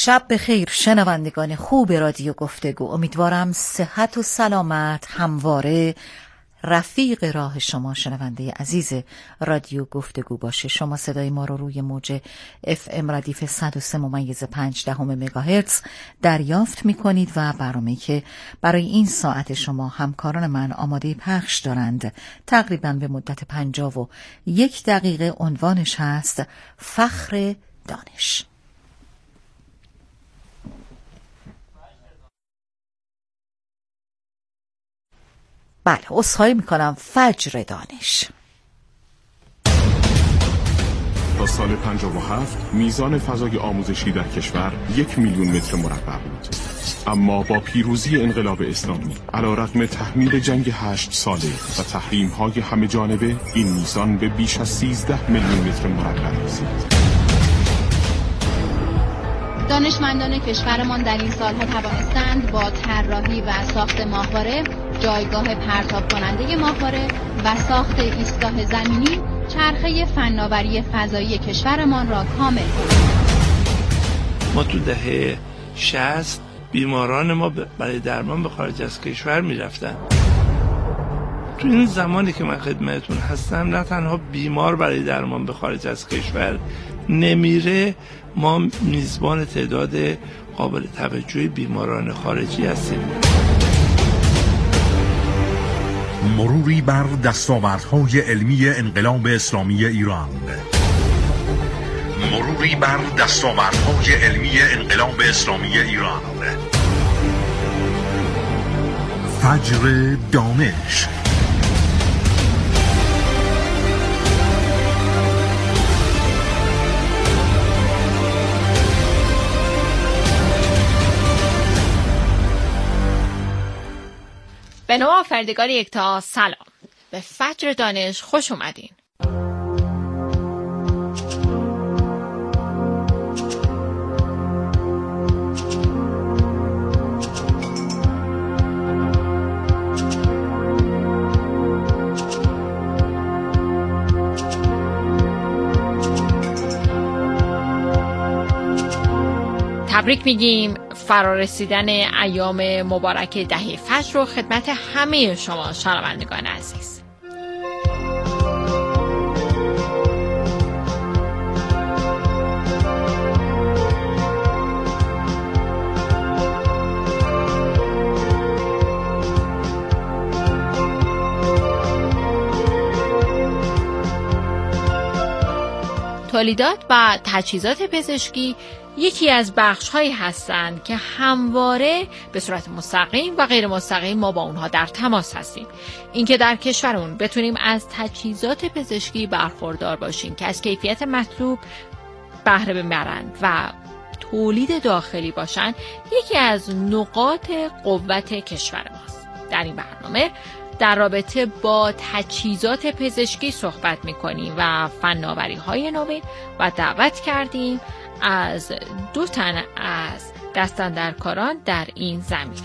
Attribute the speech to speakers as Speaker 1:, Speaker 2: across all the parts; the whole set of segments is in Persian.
Speaker 1: شب بخیر شنوندگان خوب رادیو گفتگو. امیدوارم صحت و سلامت همواره رفیق راه شما شنونده عزیز رادیو گفتگو باشه. شما صدای ما رو روی موج FM ردیف 103.5 مگاهرتز دریافت میکنید و برنامه‌ای که برای این ساعت شما همکاران من آماده پخش دارند تقریبا به مدت 51 دقیقه عنوانش هست فخر دانش. بله، عذرخواهی میکنم، فجر دانش.
Speaker 2: تا سال 57 میزان فضای آموزشی در کشور 1 میلیون متر مربع بود. اما با پیروزی انقلاب اسلامی علیرغم تحمیل جنگ 8 ساله و تحریم‌های همه جانبه، این میزان به بیش از 13 میلیون متر مربع رسید.
Speaker 3: دانشمندان کشورمان در این سالها توانستند با طراحی و ساخت ماهواره، جایگاه پرتاب کننده ماهواره و ساخت ایستگاه زمینی چرخه فناوری فضایی کشورمان را کامل کنند.
Speaker 4: ما تو دهه 60 بیماران ما برای درمان به خارج از کشور میرفتن. تو این زمانی که من خدمتتون هستم نه تنها بیمار برای درمان به خارج از کشور نمیره، ما میزبان تعداد قابل توجهی بیماران خارجی هستیم.
Speaker 5: مروری بر دستاوردهای علمی انقلاب اسلامی ایران. مروری بر دستاوردهای علمی انقلاب اسلامی ایران. فجر دانش.
Speaker 6: به نام آفریدگار یکتا سلام. به فجر دانش خوش اومدین. تبریک میگیم فرارسیدن ایام مبارک دهه فجر رو خدمت همه شما شنوندگان عزیز. تولیدات و تجهیزات پزشکی یکی از بخش‌هایی هستند که همواره به صورت مستقیم و غیر مستقیم ما با اونها در تماس هستیم. اینکه در کشورمون بتونیم از تجهیزات پزشکی برخوردار باشیم که از کیفیت مطلوب بهره ببرند و تولید داخلی باشن، یکی از نقاط قوت کشور ماست. در این برنامه در رابطه با تجهیزات پزشکی صحبت می‌کنیم و فناوری‌های نوین و دعوت کردیم از 2 تن از دستاندرکاران در این زمینه.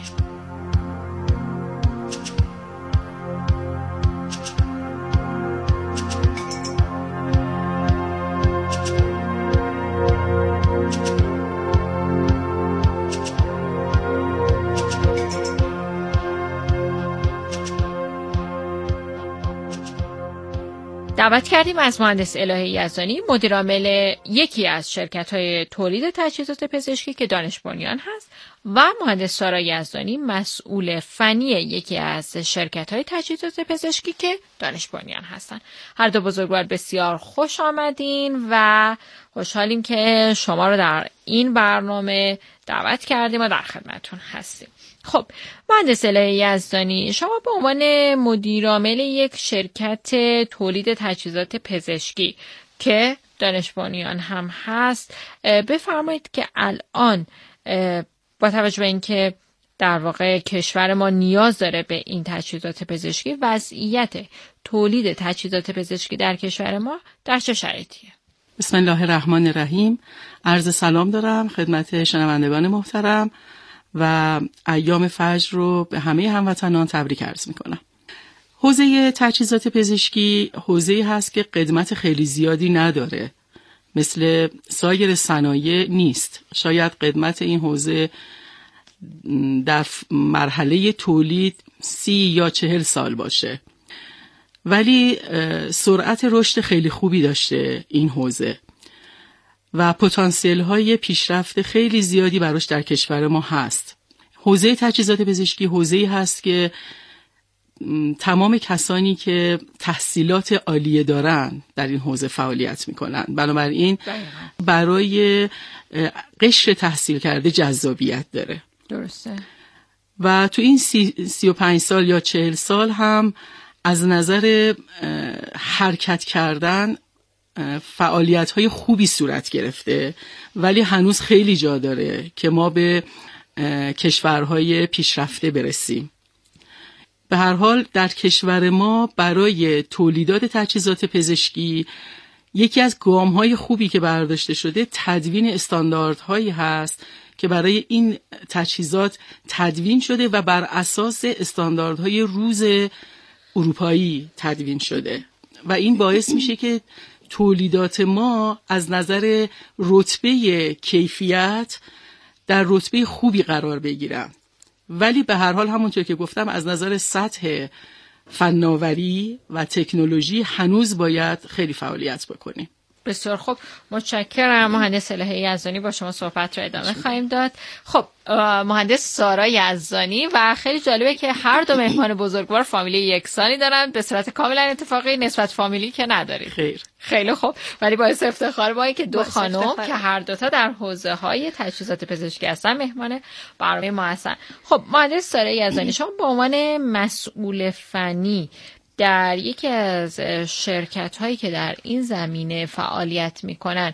Speaker 6: دعوت کردیم از مهندس الهی یزدانی، مدیر عامل یکی از شرکت‌های تولید تجهیزات پزشکی که دانش بنیان هست، و مهندس سارا یزدانی، مسئول فنی یکی از شرکت‌های تجهیزات پزشکی که دانش بنیان هستند. هر دو بزرگوار بسیار خوش آمدین و خوشحالیم که شما رو در این برنامه دعوت کردیم و در خدمتتون هستیم. خب مهندس الهی یزدانی، شما به عنوان مدیر عامل یک شرکت تولید تجهیزات پزشکی که دانش بنیان هم هست، بفرمایید که الان با توجه به اینکه در واقع کشور ما نیاز داره به این تجهیزات پزشکی، وضعیت تولید تجهیزات پزشکی در کشور ما در چه شرایطیه؟
Speaker 7: بسم الله الرحمن الرحیم. عرض سلام دارم خدمت شنوندگان محترم و ایام فجر رو به همه هموطنان تبریک عرض میکنم. حوزه تجهیزات پزشکی حوزه‌ای هست که قدمت خیلی زیادی نداره مثل سایر صنایع نیست. شاید قدمت این حوزه در مرحله تولید 30 یا 40 سال باشه، ولی سرعت رشد خیلی خوبی داشته این حوزه و پتانسیل های پیشرفت خیلی زیادی براش در کشور ما هست. حوزه تجهیزات پزشکی حوزه‌ای هست که تمام کسانی که تحصیلات عالیه دارن در این حوزه فعالیت میکنن، بنابراین برای قشر تحصیل کرده جذابیت داره.
Speaker 6: درسته.
Speaker 7: و تو این 35 سال یا 40 سال هم از نظر حرکت کردن فعالیت‌های خوبی صورت گرفته، ولی هنوز خیلی جا داره که ما به کشورهای پیشرفته برسیم. به هر حال در کشور ما برای تولیدات تجهیزات پزشکی یکی از گام‌های خوبی که برداشته شده تدوین استانداردهایی هست که برای این تجهیزات تدوین شده و بر اساس استانداردهای روز اروپایی تدوین شده و این باعث میشه که تولیدات ما از نظر رتبه کیفیت در رتبه خوبی قرار بگیرن، ولی به هر حال همونطور که گفتم از نظر سطح فناوری و تکنولوژی هنوز باید خیلی فعالیت بکنیم.
Speaker 6: بسیار خوب، متشکرم. مهندس الهه یزدانی، با شما صحبت رو ادامه خواهیم داد. خب مهندس سارا یزدانی، و خیلی جالبه که هر دو مهمان بزرگوار فامیلی یکسانی دارن، به صورت کاملا اتفاقی، نسبت فامیلی که ندارید.
Speaker 7: خیر.
Speaker 6: خیلی خوب، ولی باعث افتخار ما که دو خانم که هر دوتا در حوزه های تجهیزات پزشکی هستن مهمان برنامه ما هستن. خب مهندس سارا یزدانی، شما به عنوان مسئول فنی در یکی از شرکت هایی که در این زمینه فعالیت میکنن،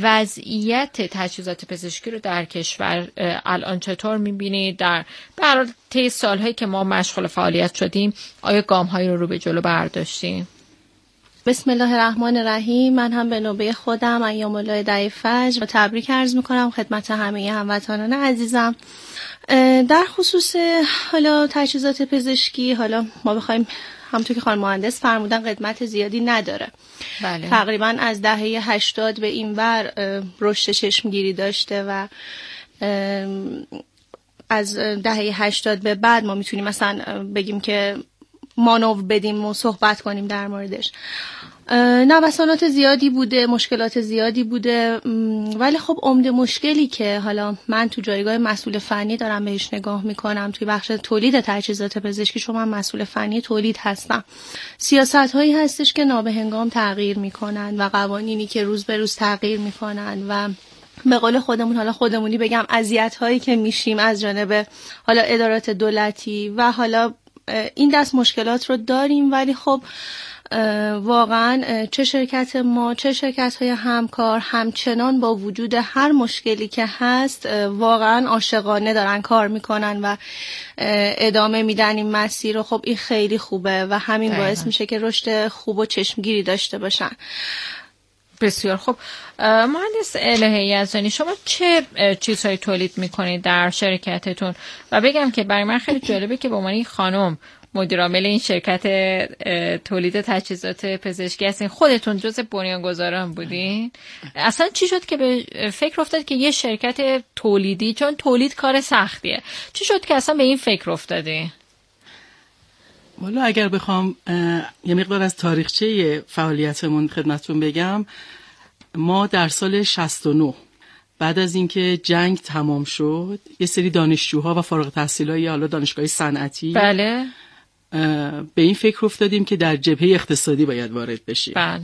Speaker 6: وضعیت تجهیزات پزشکی رو در کشور الان چطور میبینید؟ در طی سالهایی که ما مشغول فعالیت شدیم آیا گام هایی رو به جلو برداشتیم؟
Speaker 8: بسم الله الرحمن الرحیم. من هم به نوبه خودم ایام الله دعی فجر تبریک عرض میکنم خدمت همه هموطنان عزیزم. در خصوص حالا تجهیزات پزشکی، حالا ما بخوایم همونطور که خانم مهندس فرمودن قدمت زیادی نداره.
Speaker 6: بله.
Speaker 8: تقریبا از دهه 80 به این ور رشد چشمگیری داشته و از دهه 80 به بعد ما میتونیم مثلا بگیم که مانور بدیم و صحبت کنیم در موردش. نوسانات زیادی بوده، مشکلات زیادی بوده، ولی خب عمده مشکلی که حالا من تو جایگاه مسئول فنی دارم بهش نگاه میکنم توی بخش تولید تجهیزات پزشکی، شما من مسئول فنی تولید هستم، سیاست هایی هستش که نابهنگام تغییر میکنن و قوانینی که روز به روز تغییر میکنن و به قول خودمون، حالا خودمونی بگم، اذیت هایی که میشیم از جانب حالا ادارات دولتی و حالا این دست مشکلات رو داریم. ولی خب واقعا چه شرکت ما چه شرکت های همکار همچنان با وجود هر مشکلی که هست واقعا عاشقانه دارن کار میکنن و ادامه میدن این مسیر رو. خب این خیلی خوبه و همین باعث میشه که رشد خوب و چشمگیری داشته باشن.
Speaker 6: بسیار خوب. مهندس الهه یزدانی، شما چه چیزهایی تولید میکنید در شرکتتون؟ و بگم که برای من خیلی جالبه که به عنوان خانم مدیر عامل این شرکت تولید تجهیزات پزشکی هستین، خودتون جزء بنیانگذاران بودین. اصلا چی شد که به فکر افتاد که یه شرکت تولیدی، چون تولید کار سختیه، چی شد که اصلا به این فکر افتادی؟
Speaker 7: والا اگر بخوام یه مقدار از تاریخچه فعالیتمون خدمتتون بگم، ما در سال 69 بعد از اینکه جنگ تمام شد یه سری دانشجوها و فارغ التحصیلای حالا دانشگاه صنعتی
Speaker 6: بله
Speaker 7: به این فکر افتادیم که در جبهه اقتصادی باید وارد بشیم.
Speaker 6: بله.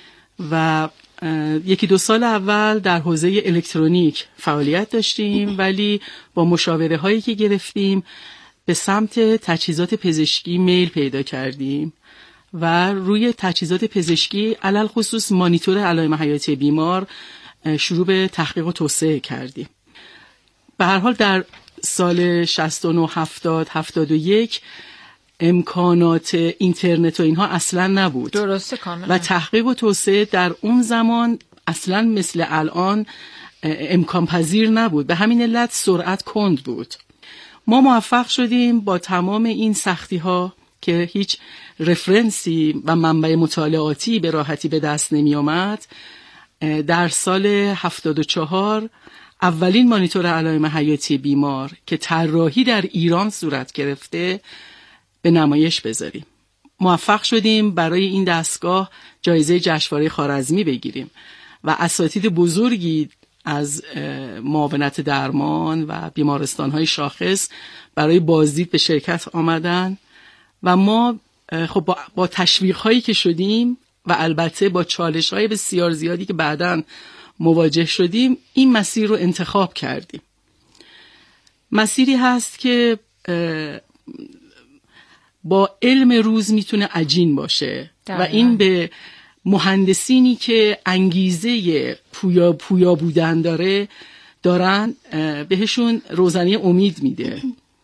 Speaker 7: و یکی دو سال اول در حوزه الکترونیک فعالیت داشتیم، ولی با مشاوره هایی که گرفتیم به سمت تجهیزات پزشکی میل پیدا کردیم و روی تجهیزات پزشکی علل خصوص مانیتور علائم حیاتی بیمار شروع به تحقیق و توسعه کردیم. به هر حال در سال 69 70 71 امکانات اینترنت و اینها اصلا نبود.
Speaker 6: درسته کاملا.
Speaker 7: و تحقیق و توسعه در اون زمان اصلا مثل الان امکان پذیر نبود، به همین علت سرعت کند بود. ما موفق شدیم با تمام این سختی ها که هیچ رفرنسی و منبع مطالعاتی به راحتی به دست نمی آمد، در سال 74 اولین مانیتور علائم حیاتی بیمار که طراحی در ایران صورت گرفته به نمایش بذاریم. موفق شدیم برای این دستگاه جایزه جشنواره خوارزمی بگیریم و اساتید بزرگی از معاونت درمان و بیمارستان‌های شاخص برای بازدید به شرکت آمدن و ما خب با تشویق‌هایی که شدیم و البته با چالش‌های بسیار زیادی که بعداً مواجه شدیم این مسیر رو انتخاب کردیم. مسیری هست که با علم روز میتونه عجین باشه و این به مهندسینی که انگیزه پویا بودن دارن بهشون روزنه امید میده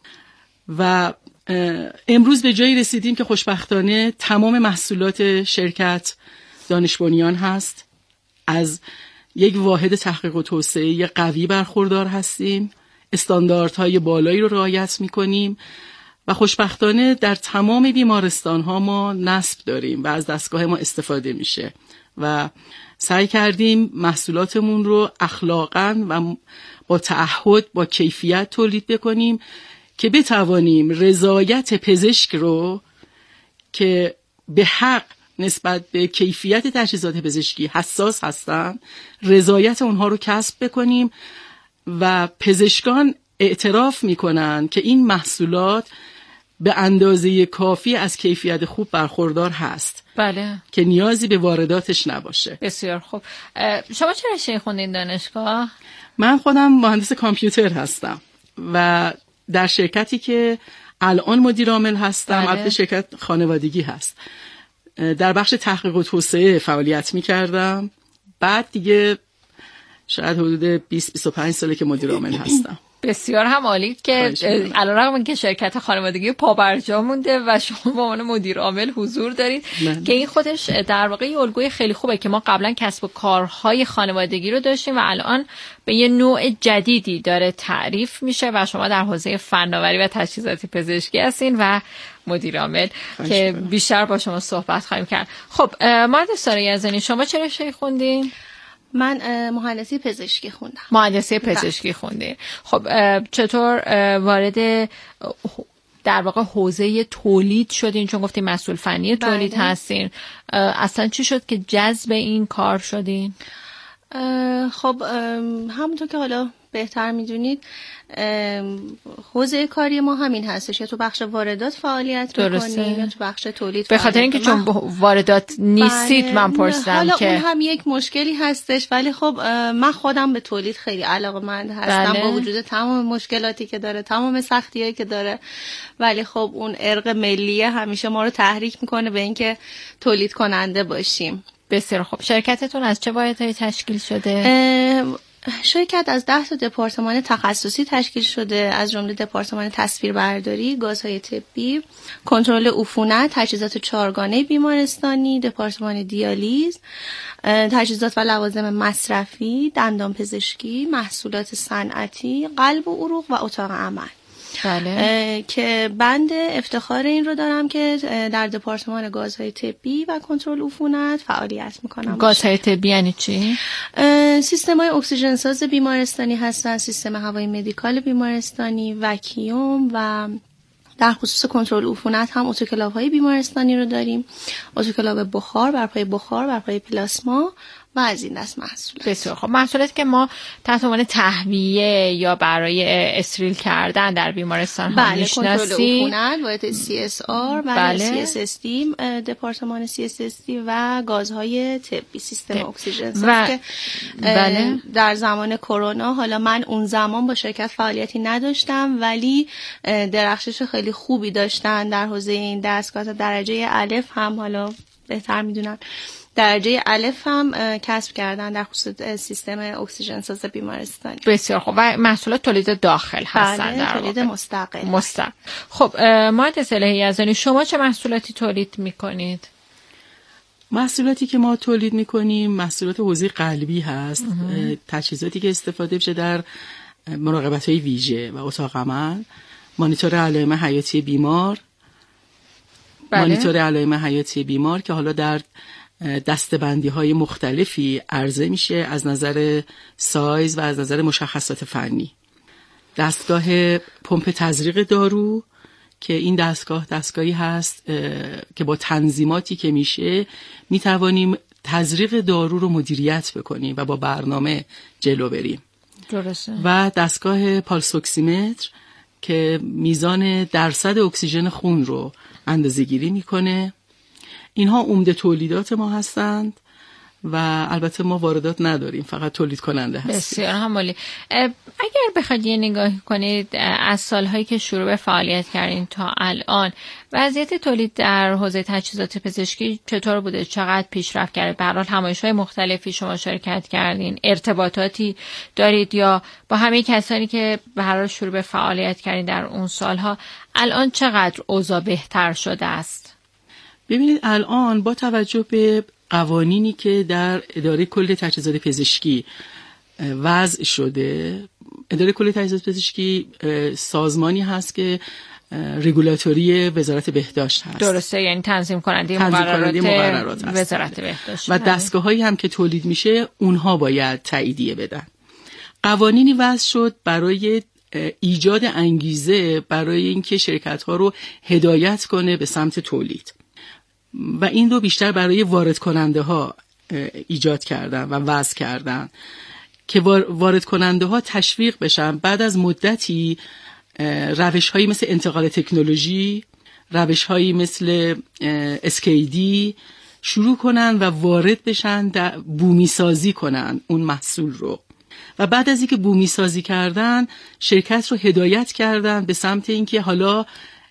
Speaker 7: و امروز به جایی رسیدیم که خوشبختانه تمام محصولات شرکت دانش بنیان هست. از یک واحد تحقیق و توسعه قوی برخوردار هستیم، استانداردهای بالایی رو رعایت میکنیم و خوشبختانه در تمام بیمارستان ها ما نصب داریم و از دستگاه ما استفاده میشه و سعی کردیم محصولاتمون رو اخلاقاً و با تعهد با کیفیت تولید بکنیم که بتوانیم رضایت پزشک رو که به حق نسبت به کیفیت تجهیزات پزشکی حساس هستن رضایت اونها رو کسب بکنیم و پزشکان اعتراف میکنن که این محصولات به اندازه کافی از کیفیت خوب برخوردار هست.
Speaker 6: بله.
Speaker 7: که نیازی به وارداتش نباشه.
Speaker 6: بسیار خوب. شما چه رشته خوندین دانشگاه؟
Speaker 7: من خودم مهندس کامپیوتر هستم و در شرکتی که الان مدیر عامل هستم، البته شرکت خانوادگی هست، در بخش تحقیق و توسعه فعالیت می‌کردم. بعد دیگه شاید حدود 20-25 ساله که مدیر عامل هستم.
Speaker 6: بسیار هم عالی که علیرغم اینکه شرکت خانوادگی پابرجا مونده و شما به عنوان مدیر عامل حضور دارید که این خودش در واقع یه الگوی خیلی خوبه که ما قبلا کسب و کارهای خانوادگی رو داشتیم و الان به یه نوع جدیدی داره تعریف میشه و شما در حوزه فناوری و تجهیزات پزشکی هستین و مدیر عامل که بیشتر با شما صحبت خواهیم کرد. خب مهندس سارا یزدانی شما چه رشته خوندین؟
Speaker 8: من مهندسی پزشکی خوندم.
Speaker 6: مهندسی پزشکی خوندین. خب چطور وارد در واقع حوزه تولید شدین؟ چون گفتین مسئول فنی تولید هستین. اصلا چی شد که جذب این کار شدین؟
Speaker 8: خب همونطور که حالا بهتر میدونید حوزه کاری ما همین هستش، یا تو بخش واردات فعالیت میکنیم یا تو بخش تولید.
Speaker 6: به خاطر اینکه چون واردات نیستید من پرسیدم
Speaker 8: حالا
Speaker 6: که
Speaker 8: اون هم یک مشکلی هستش، ولی خب من خودم به تولید خیلی علاقه‌مند هستم با وجود تمام مشکلاتی که داره، تمام سختیایی که داره، ولی خب اون ارق ملیه همیشه ما رو تحریک میکنه به اینکه تولید کننده باشیم.
Speaker 6: بسیار خوب. شرکتتون از چه واحدهایی تشکیل شده؟
Speaker 8: شرکت از 10 تا دپارتمان تخصصی تشکیل شده، از جمله دپارتمان تصویربرداری، گازهای طبی، کنترل عفونت، تجهیزات چهارگانه بیمارستانی، دپارتمان دیالیز، تجهیزات و لوازم مصرفی، دندان پزشکی، محصولات صنعتی، قلب و عروق و اتاق عمل.
Speaker 6: بله.
Speaker 8: که بند افتخار این رو دارم که در دپارتمان گازهای طبی و کنترل عفونت فعالیت میکنم.
Speaker 6: گازهای طبی یعنی چی؟
Speaker 8: سیستم‌های اکسیژن ساز بیمارستانی هستن، سیستم هوایی مدیکال بیمارستانی، وکیوم و در خصوص کنترل عفونت هم اتوکلاوهای بیمارستانی رو داریم، اتوکلاو بخار بر پای پلاسما و از این دست محصولات.
Speaker 6: بسیار خب. محصولاتی که ما تحت عنوان تهویه یا برای استریل کردن در بیمارستان ها میشناسیم،
Speaker 8: کنترل عفونت، واحد CSR و CSSD، دپارتمان CSSD و گازهای طبی، سیستم اکسیژن ساز که در زمان کرونا، حالا من اون زمان با شرکت فعالیتی نداشتم ولی درخشش خیلی خوبی داشتن در حوزه این دستگاه. درجه الف هم حالا بهتر میدونن درجه الف هم کسب کردن در خصوص سیستم اکسیژن ساز بیمارستانی.
Speaker 6: بسیار خوب. و محصولات تولید داخل هستن؟
Speaker 8: بله، تولید مستقل.
Speaker 6: خب مهندس الهی یزدانی شما چه محصولاتی تولید میکنید؟
Speaker 7: محصولاتی که ما تولید میکنیم محصولات حوزه قلبی هست. تجهیزاتی که استفاده میشه در مراقبت‌های ویژه و اتاق عمل، مانیتور علائم حیاتی بیمار، مانیتور علائم حیاتی بیمار که حالا در دسته‌بندی های مختلفی عرضه میشه از نظر سایز و از نظر مشخصات فنی. دستگاه پمپ تزریق دارو که این دستگاهی هست که با تنظیماتی که میشه میتوانیم تزریق دارو رو مدیریت بکنیم و با برنامه جلو بریم.
Speaker 6: درسته.
Speaker 7: و دستگاه پالس اکسیمتر که میزان درصد اکسیژن خون رو اندازه‌گیری میکنه. اینها عمده تولیدات ما هستند و البته ما واردات نداریم، فقط تولید کننده هستیم.
Speaker 6: بسیار عالی. اگر بخواید یه نگاهی کنید از سالهایی که شروع به فعالیت کردین تا الان وضعیت تولید در حوزه تجهیزات پزشکی چطور بوده؟ چقدر پیشرفت کرده؟ به هر حال همایش‌های مختلفی شما شرکت کردین، ارتباطاتی دارید یا با همه کسانی که به هر حال شروع به فعالیت کردین در اون سالها الان چقدر اوضاع بهتر شده است؟
Speaker 7: ببینید الان با توجه به قوانینی که در اداره کل تجهیزات پزشکی وضع شده، اداره کل تجهیزات پزشکی سازمانی هست که رگولاتوری وزارت بهداشت هست.
Speaker 6: درسته، یعنی تنظیم کننده مقررات وزارت بهداشت
Speaker 7: و دستگاه‌هایی هم که تولید میشه اونها باید تاییدیه بدن. قوانینی وضع شد برای ایجاد انگیزه برای اینکه شرکت‌ها رو هدایت کنه به سمت تولید و این رو بیشتر برای وارد کننده ها ایجاد کردن و وضع کردن که وارد کننده ها تشویق بشن بعد از مدتی روش هایی مثل انتقال تکنولوژی، روش هایی مثل اسکیدی شروع کنن و وارد بشن، بومی سازی کنن اون محصول رو و بعد از اینکه بومی سازی کردن شرکت رو هدایت کردن به سمت اینکه حالا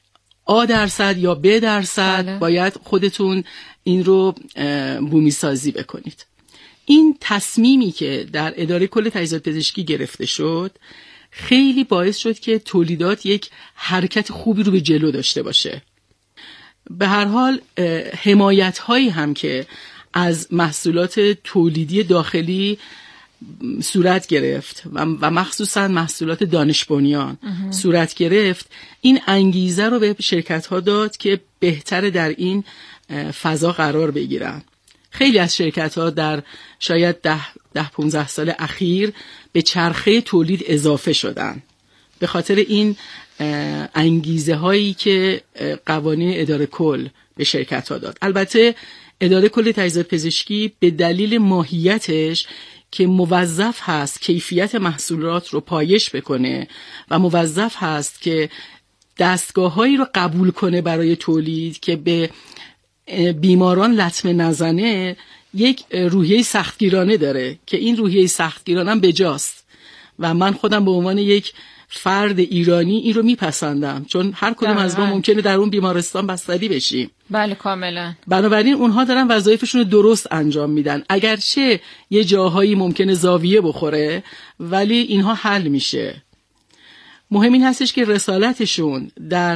Speaker 7: A% یا B% باید خودتون این رو بومی سازی بکنید. این تصمیمی که در اداره کل تجهیزات پزشکی گرفته شد خیلی باعث شد که تولیدات یک حرکت خوبی رو به جلو داشته باشه. به هر حال حمایت هایی هم که از محصولات تولیدی داخلی صورت گرفت و مخصوصا محصولات دانش بنیان صورت گرفت، این انگیزه رو به شرکت ها داد که بهتر در این فضا قرار بگیرن. خیلی از شرکت ها در شاید 10-15 سال اخیر به چرخه تولید اضافه شدن به خاطر این انگیزه هایی که قوانین اداره کل به شرکت ها داد. البته اداره کل تجهیزات پزشکی به دلیل ماهیتش که موظف هست کیفیت محصولات رو پایش بکنه و موظف هست که دستگاه‌هایی رو قبول کنه برای تولید که به بیماران لطمه نزنه، یک روحیه سختگیرانه داره که این روحیه سختگیرانه هم بجاست و من خودم به عنوان یک فرد ایرانی این رو میپسندم، چون هر کدوم از ما ممکنه در اون بیمارستان بستری بشیم.
Speaker 6: بله کاملا.
Speaker 7: بنابراین اونها دارن وظایفشون رو درست انجام میدن، اگرچه یه جاهایی ممکنه زاویه بخوره ولی اینها حل میشه. مهم این هستش که رسالتشون در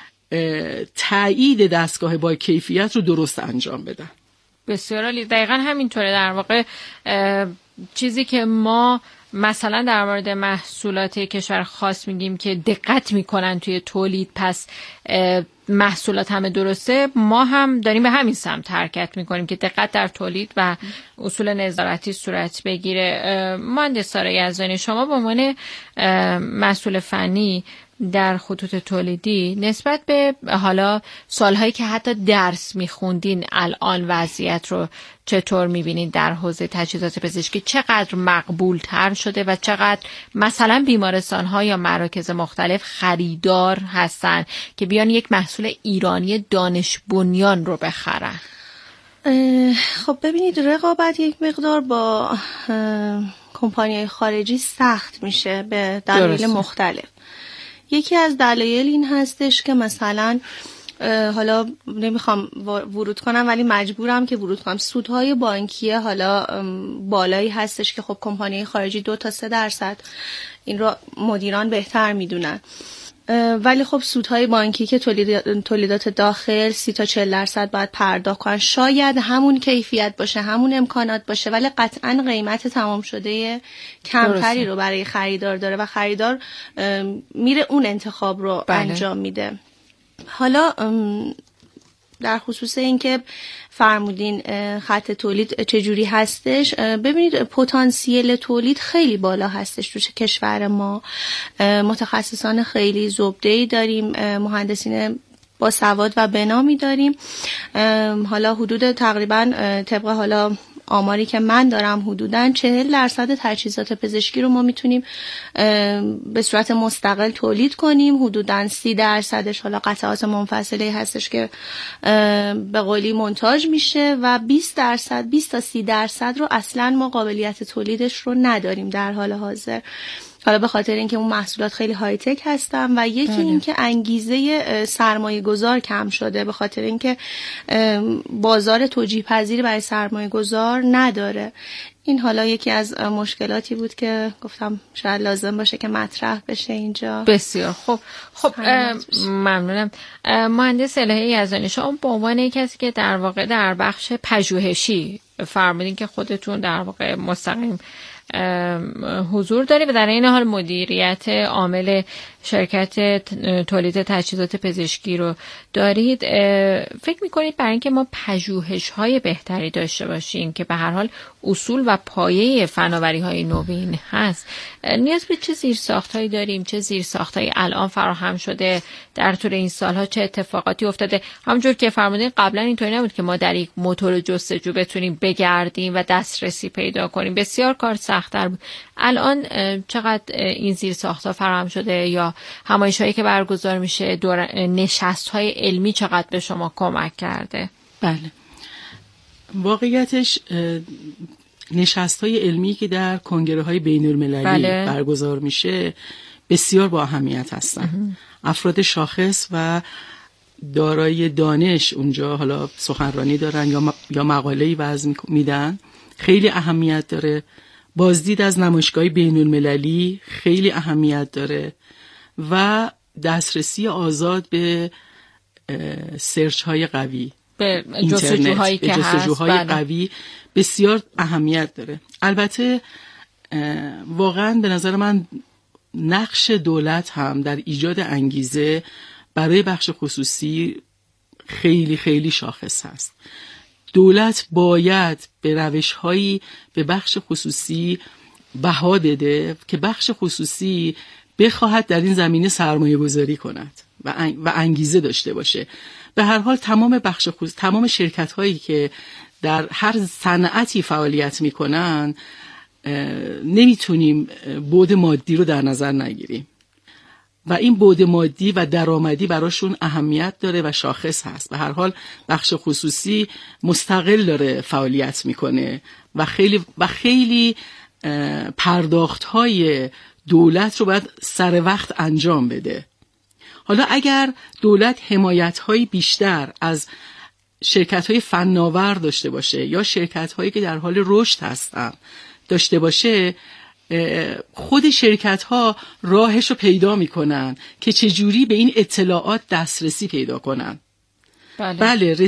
Speaker 7: تایید دستگاه با کیفیت رو درست انجام بدن.
Speaker 6: بسیار عالی. دقیقاً همینطوره. در واقع چیزی که ما مثلا در مورد محصولات کشور خاص میگیم که دقت میکنن توی تولید، پس محصولات همه درسته، ما هم داریم به همین سمت حرکت میکنیم که دقت در تولید و اصول نظارتی صورت بگیره. مهندس سارا یزدانی، شما به عنوان مسئول فنی در خطوط تولیدی نسبت به حالا سالهایی که حتی درس میخوندین الان وضعیت رو چطور میبینید در حوزه تجهیزات پزشکی؟ چقدر مقبول تر شده و چقدر مثلا بیمارستان ها یا مراکز مختلف خریدار هستن که بیان یک محصول ایرانی دانش بنیان رو بخرن؟
Speaker 8: خب ببینید، رقابت یک مقدار با کمپانی‌های خارجی سخت میشه به دلایل مختلف. یکی از دلایل این هستش که مثلا حالا نمیخوام ورود کنم ولی مجبورم که ورود کنم، سودهای بانکی حالا بالایی هستش که خب کمپانی خارجی 2 تا 3% این رو مدیران بهتر میدونن، ولی خب سودهای بانکی که تولیدات داخل 30 تا 40% باید پرداخت کنن. شاید همون کیفیت باشه، همون امکانات باشه، ولی قطعا قیمت تمام شده کمتری رو برای خریدار داره و خریدار میره اون انتخاب رو انجام میده. حالا در خصوص اینکه فرمودین خط تولید چجوری هستش، ببینید پتانسیل تولید خیلی بالا هستش تو کشور ما. متخصصان خیلی زبده‌ای داریم، مهندسین با سواد و بنامی داریم. حالا حدود تقریبا طبق حالا آماری که من دارم حدوداً 40% تجهیزات پزشکی رو ما میتونیم به صورت مستقل تولید کنیم. حدوداً 30% حالا قطعات منفصله هستش که به قولی منتاج میشه و 20% تا 30% رو اصلاً ما قابلیت تولیدش رو نداریم در حال حاضر. حالا به خاطر اینکه اون محصولات خیلی های تک هستن و یکی اینکه انگیزه سرمایه گذار کم شده، به خاطر اینکه بازار توجیه پذیری برای سرمایه گذار نداره. این حالا یکی از مشکلاتی بود که گفتم شاید لازم باشه که مطرح بشه اینجا.
Speaker 6: بسیار خب ممنونم. مهندس الهه یزدانی، شما به عنوان کسی که در واقع در بخش پژوهشی فرمودین که خودتون در واقع مستقیم حضور داری و در این حال مدیریت عامل شرکت تولید تجهیزات پزشکی رو دارید، فکر میکنید برای اینکه ما پژوهش‌های بهتری داشته باشیم که به هر حال اصول و پایه فناوری‌های نوین هست، نیاز به چه زیرساخت‌هایی داریم؟ چه زیرساخت‌هایی الان فراهم شده؟ در طول این سال‌ها چه اتفاقاتی افتاده؟ همونجور که فرمودین قبلا اینطوری نبود که ما در یک موتور جستجو بتونیم بگردیم و دسترسی پیدا کنیم، بسیار کار سخت‌تر بود. الان چقدر این زیرساخت‌ها فراهم شده یا همایش‌هایی که برگزار میشه، نشست‌های علمی چقدر به شما کمک کرده؟
Speaker 7: بله، واقعیتش نشست‌های علمی که در کنگره‌های بین‌المللی برگزار میشه بسیار با اهمیت هستن. افراد شاخص و دارای دانش اونجا حالا سخنرانی دارن یا مقاله‌ای وضع میدن، خیلی اهمیت داره. بازدید از نمایشگاه بین‌المللی خیلی اهمیت داره و دسترسی آزاد به سرچ های قوی،
Speaker 6: به جستجوهایی که
Speaker 7: جستجوهای قوی بسیار اهمیت داره. البته واقعا به نظر من نقش دولت هم در ایجاد انگیزه برای بخش خصوصی خیلی خیلی شاخص هست. دولت باید به روش‌هایی به بخش خصوصی بها بده که بخش خصوصی بخواهد در این زمینه سرمایه گذاری کند و انگیزه داشته باشه. به هر حال تمام شرکت هایی که در هر صنعتی فعالیت میکنن نمیتونیم بعد مادی رو در نظر نگیریم و این بعد مادی و درآمدی براشون اهمیت داره و شاخص هست. به هر حال بخش خصوصی مستقل داره فعالیت میکنه و خیلی پرداخت‌های دولت رو باید سر وقت انجام بده. حالا اگر دولت حمایت‌های بیشتر از شرکت‌های فناور داشته باشه یا شرکت‌هایی که در حال رشد هستن داشته باشه، خود شرکت‌ها راهش رو پیدا می‌کنن که چجوری به این اطلاعات دسترسی پیدا کنن. بله،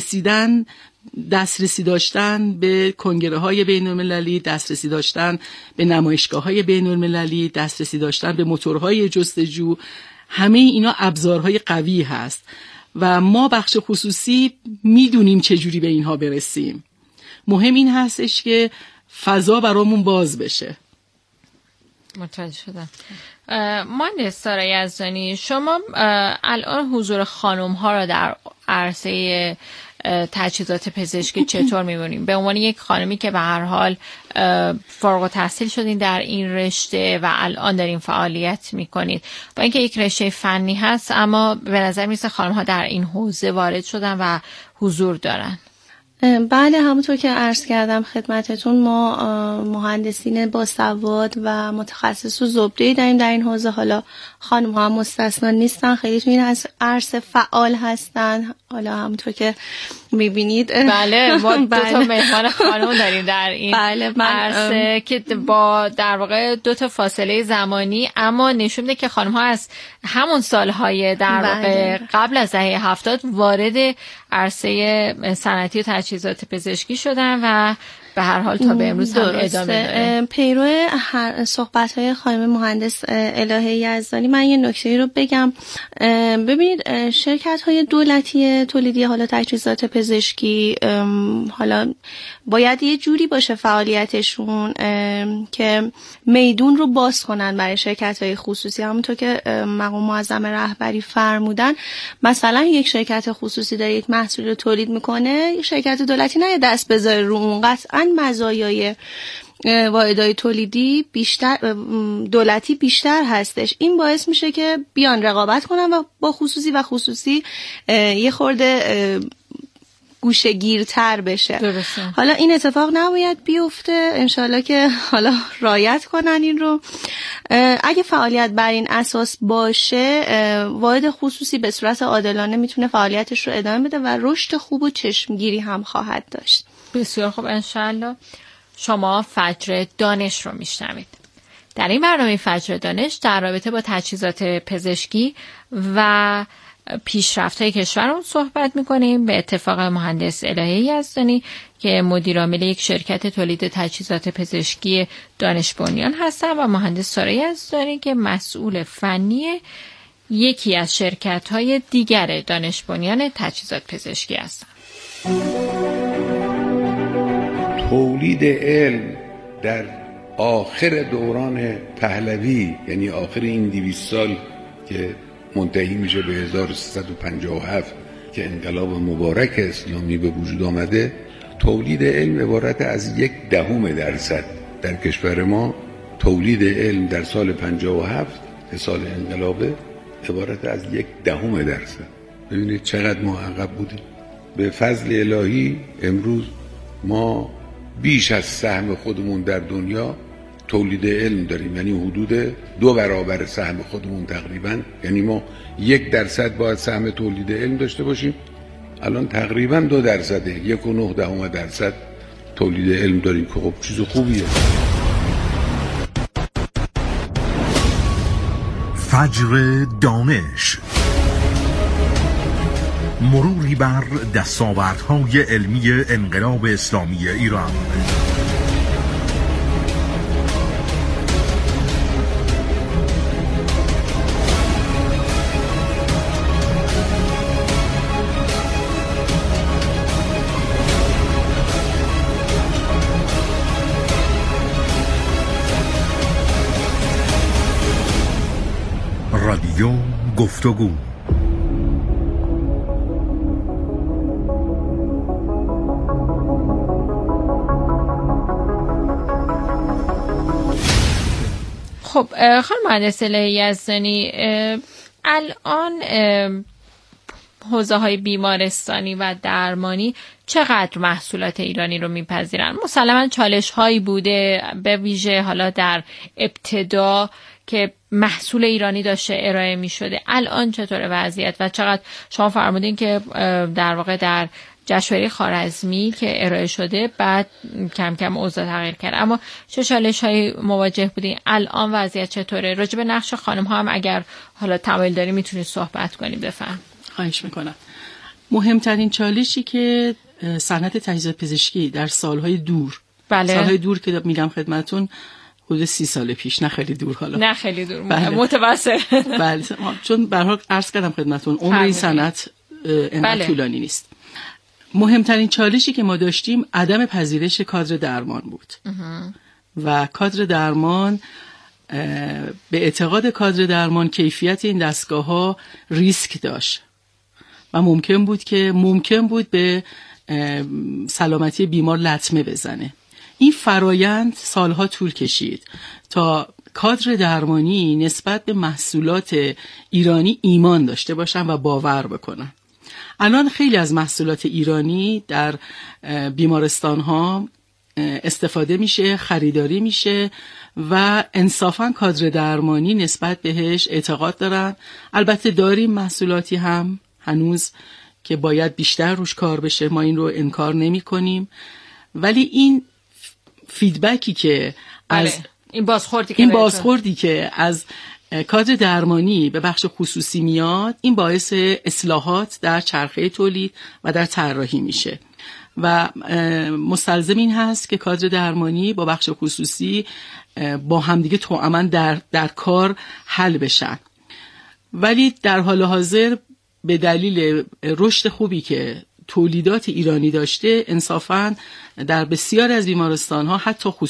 Speaker 7: دسترسی داشتن به کنگره‌های بین‌المللی، دسترسی داشتن به نمایشگاه‌های بین‌المللی، دسترسی داشتن به موتورهای جستجو، همه اینا ابزارهای قوی هست و ما بخش خصوصی میدونیم چجوری به اینها برسیم. مهم این هستش که فضا برامون باز بشه.
Speaker 6: متوجه شدم. مهندس سارا یزدانی، شما الان حضور خانم ها را در عرصه تجهیزات پزشکی چطور می‌بینید؟ به عنوان یک خانمی که به هر حال فارغ التحصیل شدین در این رشته و الان دارین فعالیت می‌کنید، با اینکه یک رشته فنی هست اما به نظر میاد خانم ها در این حوزه وارد شدن و حضور دارن.
Speaker 8: بله، همونطور که عرض کردم خدمتتون، ما مهندسین با سواد و متخصص و زبده‌ای داریم در این حوزه. حالا خانم ها هم مستثنا نیستن، خیلی تو این عرصه فعال هستن. حالا همونطور که میبینید
Speaker 6: بله ما دو تا مهمان خانم داریم در این عرصه که با در واقع دو تا فاصله زمانی اما نشون میده که خانم ها از همون سالهای در واقع قبل از دهه 70 وارد عرصه صنعتی و تجهیزات پزشکی شدن و به هر حال تا به امروز هم ادامه داره.
Speaker 8: پیرو صحبت‌های خانم مهندس الهه یزدانی من یه نکته رو بگم. ببینید شرکت‌های دولتی تولیدی حالا تجهیزات پزشکی حالا باید یه جوری باشه فعالیتشون که میدون رو باز کنن برای شرکت‌های خصوصی. همونطور که مقام معظم رهبری فرمودن، مثلا یک شرکت خصوصی داره یک محصول رو تولید میکنه، یک شرکت دولتی نه دست بذاره رو اون. قطعاً مزایای واحدهای تولیدی بیشتر دولتی بیشتر هستش. این باعث میشه که بیان رقابت کنن و با خصوصی یه خورده گوشه گیرتر بشه.
Speaker 6: درسته.
Speaker 8: حالا این اتفاق نباید بیفته، انشالله که حالا رعایت کنن این رو. اگه فعالیت بر این اساس باشه، واحد خصوصی به صورت عادلانه میتونه فعالیتش رو ادامه بده و رشد خوب و چشمگیری هم خواهد داشت.
Speaker 6: بسیار خوب، انشالله. شما فجر دانش رو میشنوید. در این برنامه فجر دانش در رابطه با تجهیزات پزشکی و پیشرفت‌های کشورمون صحبت می‌کنیم. به اتفاق مهندس الهه یزدانی که مدیر عامل یک شرکت تولید تجهیزات پزشکی دانش بنیان هستن و مهندس سارا یزدانی که مسئول فنی یکی از شرکت‌های دیگر دانش بنیان تجهیزات پزشکی هستن.
Speaker 9: تولید علم در آخر دوران پهلوی، یعنی آخر این 200 سال که منتهی میشه به 1357 که انقلاب مبارک اسلامی به وجود آمده، تولید علم عبارت از 0.1% در کشور ما. تولید علم در سال 57 که سال انقلابه عبارت از 0.1%. ببینید چقدر ما عقب بودیم. به فضل الهی امروز ما بیش از سهم خودمون در دنیا تولید علم داریم، یعنی حدود 2 برابر سهم خودمون تقریبا. یعنی ما 1% باید سهم تولید علم داشته باشیم، الان تقریبا 2%، 1.9% تولید علم داریم که خب چیز خوبیه.
Speaker 5: فجر دانش، مروری بر دستاوردهای علمی انقلاب اسلامی ایران. رادیو گفتگو.
Speaker 6: خب خانم مهندس الهه یزدانی، الان حوزه های بیمارستانی و درمانی چقدر محصولات ایرانی رو میپذیرن؟ مسلما چالش هایی بوده، به ویژه حالا در ابتدا که محصول ایرانی داشته ارائه می شده. الان چطور وضعیت و چقدر شما فرمودین که در واقع در جشنواره خوارزمی که ارائه شده بعد کم کم اوضاع تغییر کرد، اما چه چالش‌هایی مواجه بودین؟ الان وضعیت چطوره؟ راجع به نقش خانم ها هم اگر حالا تمایل داری میتونید صحبت کنیم. بفهم.
Speaker 7: خواهش میکنم. مهمترین چالشی که صنعت تجهیزات پزشکی در سالهای دور، سالهای دور که میگم خدمتون حدود 30 سال پیش، نه خیلی دور، حالا
Speaker 6: نه خیلی دور،
Speaker 7: بله.
Speaker 6: متوسط
Speaker 7: بله، چون به هر حال عرض کردم خدمتون عمر این صنعت انقدر طولانی نیست. مهمترین چالشی که ما داشتیم عدم پذیرش کادر درمان بود و کادر درمان، به اعتقاد کادر درمان کیفیت این دستگاه‌ها ریسک داشت و ممکن بود به سلامتی بیمار لطمه بزنه. این فرایند سالها طول کشید تا کادر درمانی نسبت به محصولات ایرانی ایمان داشته باشن و باور بکنن. الان خیلی از محصولات ایرانی در بیمارستان ها استفاده میشه، خریداری میشه و انصافاً کادر درمانی نسبت بهش اعتقاد دارن. البته داریم محصولاتی هم هنوز که باید بیشتر روش کار بشه، ما این رو انکار نمی کنیم، ولی این فیدبکی که از
Speaker 6: این بازخوردی که از کادر درمانی به بخش خصوصی میاد، این باعث اصلاحات در چرخه تولید و در طراحی میشه
Speaker 7: و مستلزم این هست که کادر درمانی با بخش خصوصی با همدیگه توأما در کار حل بشن. ولی در حال حاضر به دلیل رشد خوبی که تولیدات ایرانی داشته، انصافاً در بسیاری از بیمارستان‌ها حتی